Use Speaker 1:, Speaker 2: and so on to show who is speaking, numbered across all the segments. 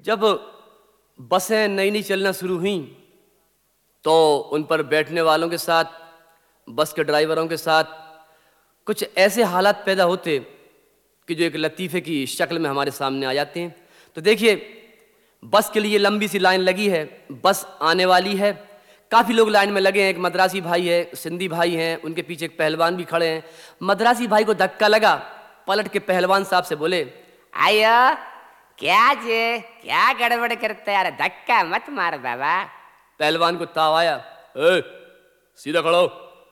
Speaker 1: जब बसें नई नई चलना शुरू हुई तो उन पर बैठने वालों के साथ, बस के ड्राइवरों के साथ कुछ ऐसे हालात पैदा होते कि जो एक लतीफ़े की शक्ल में हमारे सामने आ जाते हैं। तो देखिए, बस के लिए लंबी सी लाइन लगी है, बस आने वाली है, काफ़ी लोग लाइन में लगे हैं। एक मद्रासी भाई है, सिंधी भाई हैं, उनके पीछे एक पहलवान भी खड़े हैं। मद्रासी भाई को धक्का लगा, पलट के पहलवान साहब से बोले,
Speaker 2: आयो क्या जे, क्या गड़बड़ करते यार, धक्का मत मार बाबा।
Speaker 1: पहलवान को ताव आया, सीधा खड़ा हो,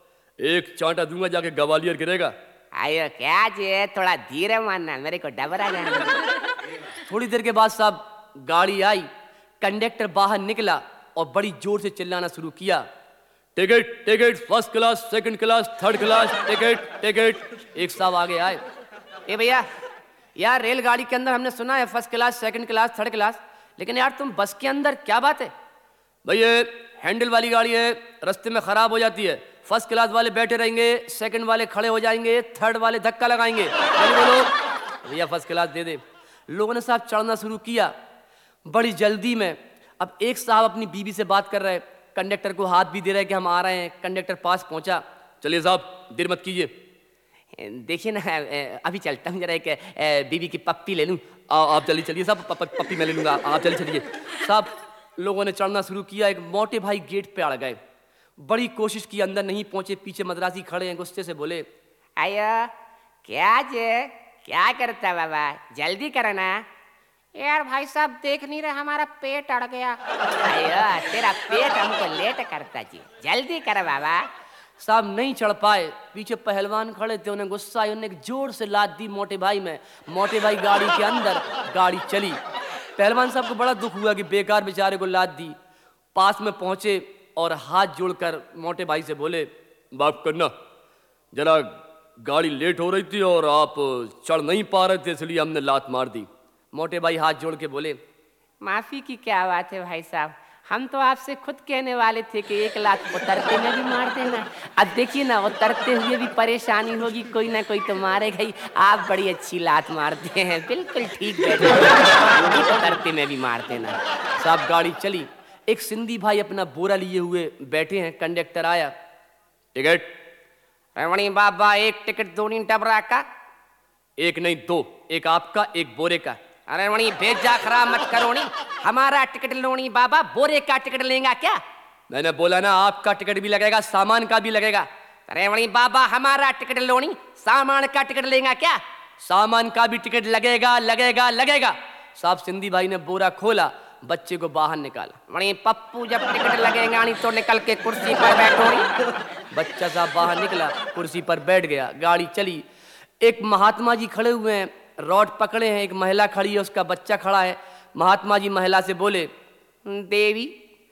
Speaker 1: एक चांटा दूंगा जाके ग्वालियर गिरेगा।
Speaker 2: आयो क्या जे, थोड़ा धीरे मारना, मेरे को डबरा जाना।
Speaker 1: थोड़ी देर के बाद साहब गाड़ी आई, कंडक्टर बाहर निकला और बड़ी जोर से चिल्लाना शुरू किया, ticket ticket, first class, second class, third class, ticket ticket. एक साहब आगे आए,
Speaker 2: ए भैया, यार रेलगाड़ी के अंदर हमने सुना है first class, second class, third class, लेकिन यार तुम बस के अंदर क्या बात है?
Speaker 1: भाई ये हैंडल वाली गाड़ी है, रास्ते में खराब हो जाती है। फर्स्ट क्लास वाले बैठे रहेंगे, सेकंड वाले खड़े हो जाएंगे, थर्ड वाले धक्का लगाएंगे। बोलो भैया फर्स्ट क्लास दे दे। लोगों ने साहब चढ़ना शुरू किया बड़ी जल्दी में। अब एक साहब अपनी बीवी से बात कर रहे, कंडक्टर को हाथ भी दे रहे कि हम आ रहे हैं। कंडक्टर पास पहुंचा, चलिए साहब देर मत कीजिए,
Speaker 2: देखिए ना, अभी चलता हूँ, जरा एक बीवी की पप्पी ले लूँ।
Speaker 1: आप चलिए चलिए साहब, पप्पी मैं ले लूँगा, आप चलिए चलिए। साहब लोगों ने चढ़ना शुरू किया। एक मोटे भाई गेट पे अड़ गए, बड़ी कोशिश की, अंदर नहीं पहुंचे। पीछे मद्रासी खड़े हैं, गुस्से से बोले,
Speaker 2: आयो क्या जे, क्या करता बाबा, जल्दी करो ना। यार भाई साहब देख नहीं रहे, हमारा पेट अड़ गया। आयो तेरा पेट हमको लेट करता जी, जल्दी करो बाबा।
Speaker 1: साहब नहीं चढ़ पाए। पीछे पहलवान खड़े थे, उन्हें गुस्सा आई, उन्हें जोर से लात दी मोटे भाई में। मोटे भाई गाड़ी के अंदर, गाड़ी चली। पहलवान साहब को बड़ा दुख हुआ कि बेकार बेचारे को लात दी। पास में पहुंचे और हाथ जोड़कर मोटे भाई से बोले, माफ करना, जरा गाड़ी लेट हो रही थी और आप चढ़ नहीं पा रहे थे, इसलिए हमने लात मार दी। मोटे भाई हाथ जोड़ के बोले,
Speaker 2: माफी की क्या बात है भाई साहब, हम तो आपसे खुद कहने वाले थे कि एक लात उतरते में भी मार देना। अब देखिए ना, उतरते हुए भी परेशानी होगी, कोई ना कोई तो मारेगा ही। आप बड़ी अच्छी लात मारते हैं, बिल्कुल ठीक बैठे, उतरते में भी मार देना।
Speaker 1: साहब गाड़ी चली। एक सिंधी भाई अपना बोरा लिए हुए बैठे हैं। कंडक्टर आया, टिकट।
Speaker 2: रमणी बाबा एक टिकट दो नी डबरा का।
Speaker 1: एक नहीं दो, एक आपका एक बोरे का।
Speaker 2: अरे वणी भेजा खराब मत करो नी, हमारा टिकट लोनी बाबा, बोरे का टिकट लेगा क्या?
Speaker 1: मैंने बोला ना, आपका टिकट भी लगेगा, सामान का भी लगेगा।
Speaker 2: अरे वणी बाबा हमारा टिकट लोनी, सामान का टिकट लेगा क्या?
Speaker 1: सामान का भी टिकट लगेगा लगेगा लगेगा। साहब सिंधी भाई ने बोरा खोला, बच्चे को बाहर निकाला।
Speaker 2: वणी पप्पू जब टिकट लगेगा नी तो निकल के कुर्सी पर बैठो नी।
Speaker 1: बच्चा साहब बाहर निकला, कुर्सी पर बैठ गया। गाड़ी चली। एक महात्मा जी खड़े हुए हैं, रॉड पकड़े हैं। एक महिला खड़ी है, उसका बच्चा खड़ा है। महात्मा जी महिला से बोले,
Speaker 2: देवी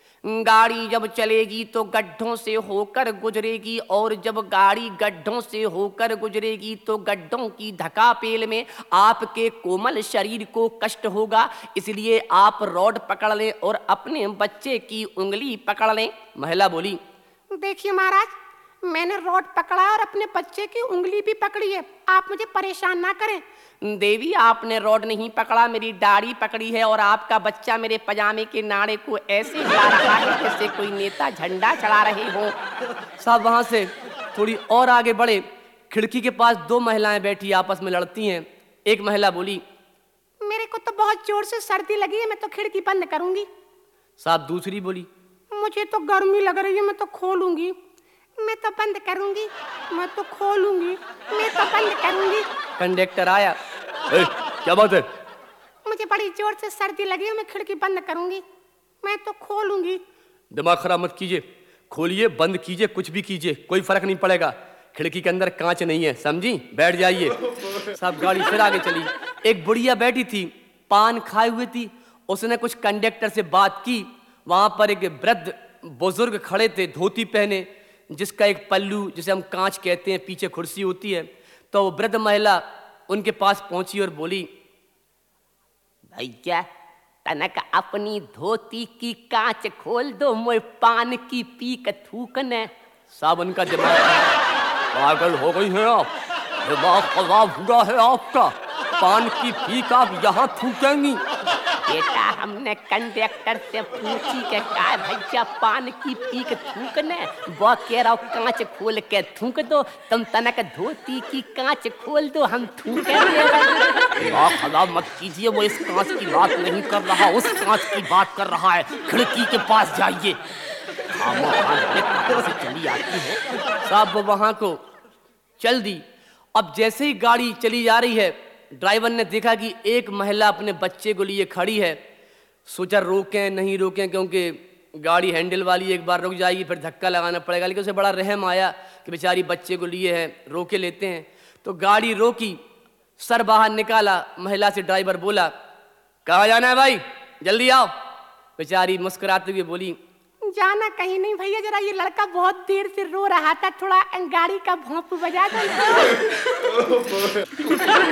Speaker 2: गाड़ी जब चलेगी तो गड्ढों से होकर गुजरेगी, और जब गाड़ी गड्ढों से होकर गुजरेगी तो गड्ढों की धकापेल में आपके कोमल शरीर को कष्ट होगा, इसलिए आप रॉड पकड़ लें और अपने बच्चे की उंगली पकड़ लें। महिला बोली, देखिए महाराज, मैंने रॉड पकड़ा और अपने बच्चे की उंगली भी पकड़ी है, आप मुझे परेशान ना करें। देवी आपने रॉड नहीं पकड़ा, मेरी दाढ़ी पकड़ी है, और आपका बच्चा मेरे पजामे के नाड़े को ऐसे हिला रहा है जैसे कोई नेता झंडा चढ़ा रहे हो।
Speaker 1: साहब वहां से थोड़ी और आगे बढ़े, खिड़की के पास दो महिलाएं बैठी आपस में लड़ती हैं। एक महिला बोली,
Speaker 3: मेरे को तो बहुत जोर से सर्दी लगी है, मैं तो खिड़की बंद करूंगी।
Speaker 1: साहब दूसरी बोली,
Speaker 3: मुझे तो गर्मी लग रही है, मैं तो खोलूंगी। मैं तो बंद करूंगी, मैं तो खोलूंगी, मैं तो बंद करूंगी।
Speaker 1: कंडक्टर आया, क्या बात है?
Speaker 3: मुझे बड़ी जोर से सर्दी लगी है, मैं खिड़की बंद करूंगी, मैं तो खोलूंगी।
Speaker 1: दिमाग खराब मत कीजिए, खोलिए, बंद कीजिए, कुछ भी कीजिए, कोई फर्क नहीं पड़ेगा। खिड़की के अंदर कांच नहीं है, समझी? बैठ जाइए। साहब गाड़ी फिर आगे चली। एक बुढ़िया बैठी थी, पान खाए हुए थी। उसने कुछ कंडक्टर से बात की। वहां पर एक वृद्ध बुजुर्ग खड़े थे, धोती पहने, जिसका एक पल्लू, जिसे हम कांच कहते हैं, पीछे कुर्सी होती है। तो वो वृद्ध महिला उनके पास पहुंची और बोली,
Speaker 2: भैया तनक अपनी धोती की कांच खोल दो, मोए पान की पीक थूकने।
Speaker 1: साहब उनका दिमाग पागल हो गई है आप, दिमाग खराब हुआ है आपका। पान की पीक आप यहाँ थूकेंगी?
Speaker 2: बेटा हमने कंडक्टर से पूछी के का भैया पान की पीक थूकने, वो कह रहा कांच खोल के थूक दो, तुम तनक धोती की कांच खोल दो हम थूकेंगे।
Speaker 1: खला मत कीजिए, वो इस कांच की बात नहीं कर रहा, उस कांच की बात कर रहा है। खिड़की के पास जाइए। से चली आती है साहब, वो वहां को चल दी। अब जैसे ही गाड़ी चली जा रही है, ड्राइवर ने देखा कि एक महिला अपने बच्चे को लिए खड़ी है। सोचा रोकें नहीं रोकें, क्योंकि गाड़ी हैंडल वाली, एक बार रुक जाएगी फिर धक्का लगाना पड़ेगा। लेकिन उसे बड़ा रहम आया कि बेचारी बच्चे को लिए है, रोके लेते हैं। तो गाड़ी रोकी, सर बाहर निकाला, महिला से ड्राइवर बोला, कहाँ जाना है भाई, जल्दी आओ। बेचारी मुस्कुराते हुए बोली,
Speaker 3: जाना कहीं नहीं भैया, जरा ये लड़का बहुत देर से रो रहा था, थोड़ा गाड़ी का भोंप बजा दो।